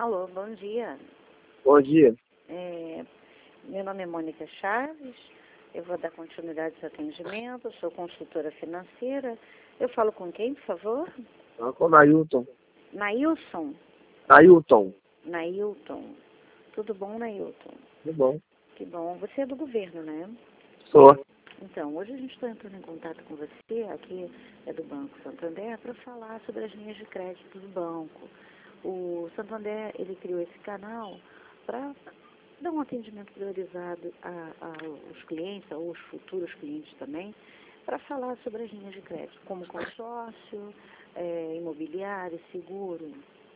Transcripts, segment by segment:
Alô, bom dia. Bom dia. Meu nome é Mônica Chaves, eu vou dar continuidade ao seu atendimento, sou consultora financeira. Eu falo com quem, por favor? Com o Nailton. Nailson? Nailton. Nailton. Tudo bom, Nailton? Tudo bom. Que bom. Você é do governo, né? Sou. Então, hoje a gente está entrando em contato com você, aqui é do Banco Santander, para falar sobre as linhas de crédito do banco. O Santander, ele criou esse canal para dar um atendimento priorizado aos clientes, aos futuros clientes também, para falar sobre as linhas de crédito, como consórcio, imobiliário, seguro,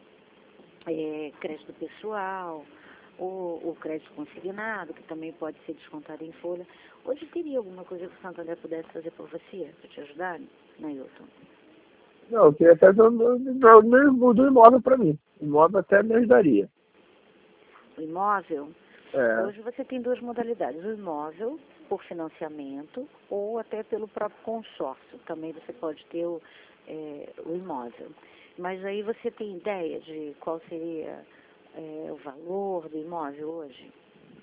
crédito pessoal, o crédito consignado, que também pode ser descontado em folha. Hoje teria alguma coisa que o Santander pudesse fazer por você, para te ajudar, Nailton? Não, eu queria até do imóvel para mim. O imóvel até me ajudaria. O imóvel? É. Hoje você tem duas modalidades, o imóvel por financiamento ou até pelo próprio consórcio. Também você pode ter o imóvel. Mas aí você tem ideia de qual seria o valor do imóvel hoje?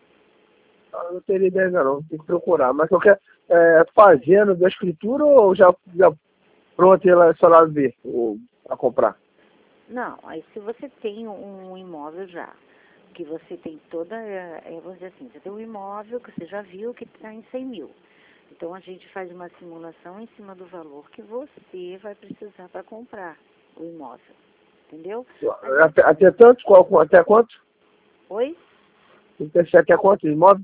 Eu não teria ideia não, tem que procurar. Mas eu quero fazendo da escritura ou já pronto ela só lá ver para comprar? Não, aí se você tem um imóvel já, que você tem toda, vamos dizer assim, você tem um imóvel que você já viu que está em 100 mil. Então a gente faz uma simulação em cima do valor que você vai precisar para comprar o imóvel. Entendeu? Até tanto? Até quanto? Oi? Tem que ser até quanto o imóvel?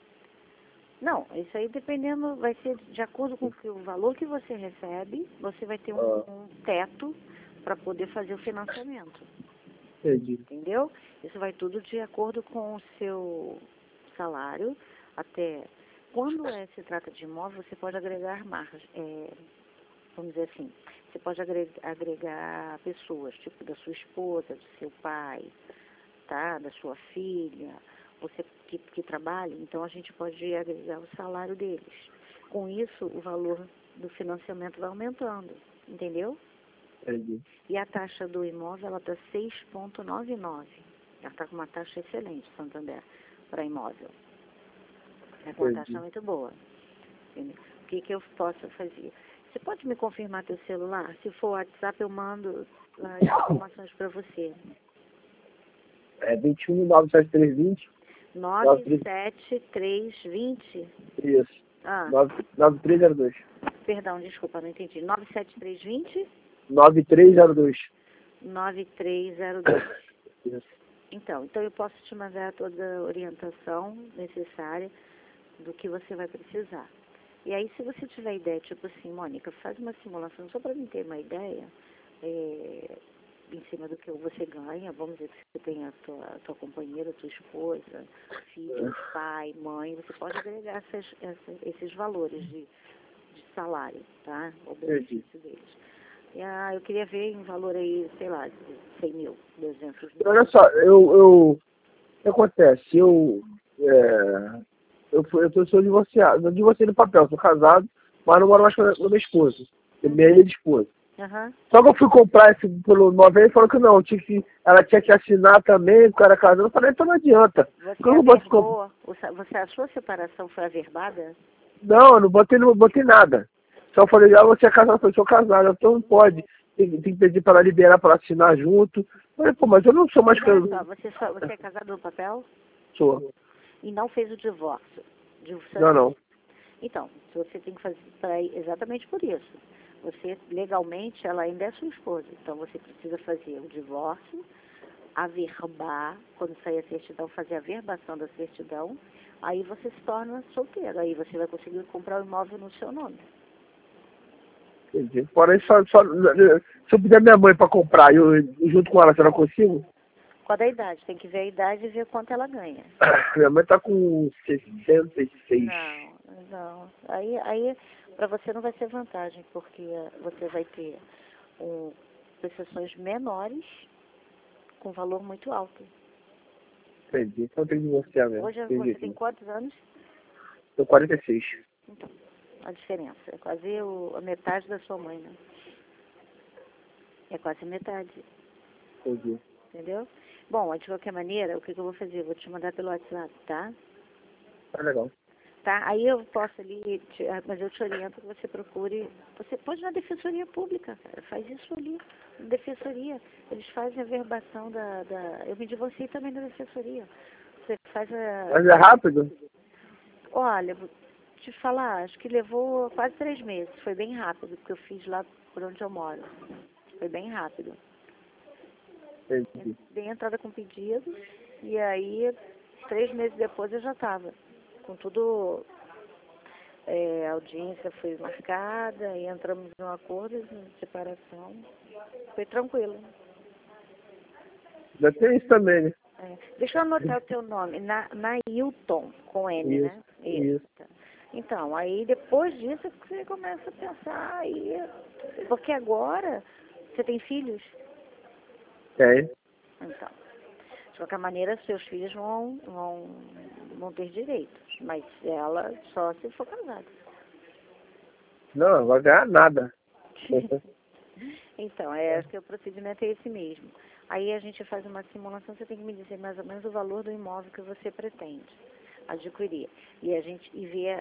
Não, isso aí dependendo, vai ser de acordo com o valor que você recebe, você vai ter um teto para poder fazer o financiamento. Entendi. Entendeu? Isso vai tudo de acordo com o seu salário. Até quando se trata de imóvel, você pode agregar margens, vamos dizer assim, você pode agregar pessoas, tipo da sua esposa, do seu pai, tá? Da sua filha, você que trabalha, então a gente pode agregar o salário deles. Com isso, o valor do financiamento vai aumentando, entendeu? Entendi. E a taxa do imóvel, ela está 6,99. Ela está com uma taxa excelente, Santander, para imóvel. É com uma taxa muito boa. Entendeu? O que eu posso fazer? Você pode me confirmar teu celular? Se for WhatsApp, eu mando as informações para você. 21 97320. 97320? Isso. 9302. Perdão, desculpa, não entendi. 97320? 9302. 9302. Isso. Então eu posso te mandar toda a orientação necessária do que você vai precisar. E aí, se você tiver ideia, tipo assim, Mônica, faz uma simulação só para mim ter uma ideia, em cima do que você ganha, vamos dizer que você tem a tua companheira, tua esposa, filhos, pai, mãe, você pode agregar esses valores de salário, tá? O benefício deles. E, eu queria ver em valor aí, sei lá, de 100 mil, 200 mil. Olha só, o que acontece? Eu sou divorciado, não divorciei no papel, sou casado, mas não moro mais com a minha esposa, minha ex-esposa. Só que eu fui comprar esse pelo móvel e ele falou que não, ela tinha que assinar também, o cara casado. Eu falei, então não adianta. Você achou a separação foi averbada? Não, eu não botei nada. Só falei, você é casado, eu sou casado, então não pode. Tem que pedir para ela liberar para assinar junto. Eu falei, pô, mas eu não sou mais casado. Você é casado no papel? Sou. E não fez o divórcio? Não. Então, você tem que fazer exatamente por isso. Você, legalmente, ela ainda é sua esposa. Então, você precisa fazer o divórcio, averbar, quando sair a certidão, fazer a averbação da certidão. Aí você se torna solteiro. Aí você vai conseguir comprar o imóvel no seu nome. Entendi. Porém, se eu pedir minha mãe para comprar, eu junto com ela, será que eu consigo? Qual a idade? Tem que ver a idade e ver quanto ela ganha. Minha mãe está com 66. Não. Aí para você não vai ser vantagem, porque você vai ter prestações menores com valor muito alto. Entendi. Então tem que divorciar mesmo. Hoje você tem quantos anos? Tenho 46. Então, a diferença. É quase a metade da sua mãe, né? É quase a metade. Entendi. Entendeu? Bom, de qualquer maneira, o que eu vou fazer? Eu vou te mandar pelo WhatsApp, tá? Tá legal. Tá? Aí eu posso ali, mas eu te oriento que você procure. Você pode ir na Defensoria Pública, cara. Faz isso ali, na Defensoria. Eles fazem a verbação eu me divorciei também da Defensoria. Você faz a... Mas é rápido? Olha, vou te falar, acho que levou quase 3 meses. Foi bem rápido, porque eu fiz lá por onde eu moro. Foi bem rápido. Entendi. Dei entrada com pedido, e aí, 3 meses depois eu já estava. Com tudo, a audiência foi marcada, e entramos num acordo de separação. Foi tranquilo. Já tem isso também, né? Deixa eu anotar o teu nome. Nailton, com N, Isso, né? isso. Tá. Então, aí depois disso você começa a pensar aí. Porque agora você tem filhos? Tem. Então, de qualquer maneira, seus filhos vão ter direitos. Mas ela só se for casada. Não, não vai ganhar nada. Então, acho que o procedimento é esse mesmo. Aí a gente faz uma simulação, você tem que me dizer mais ou menos o valor do imóvel que você pretende adquirir. E a gente vê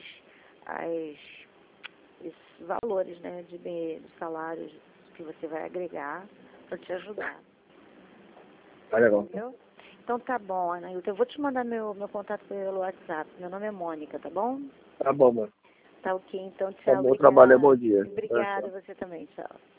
esses valores, né, de salários que você vai agregar para te ajudar. Tá legal. Entendeu? Então tá bom, Anailton. Eu vou te mandar meu contato pelo WhatsApp. Meu nome é Mônica, tá bom? Tá bom, mano. Tá ok, então Tá tchau. bom trabalho, Obrigada. bom dia. Obrigada, você também, tchau.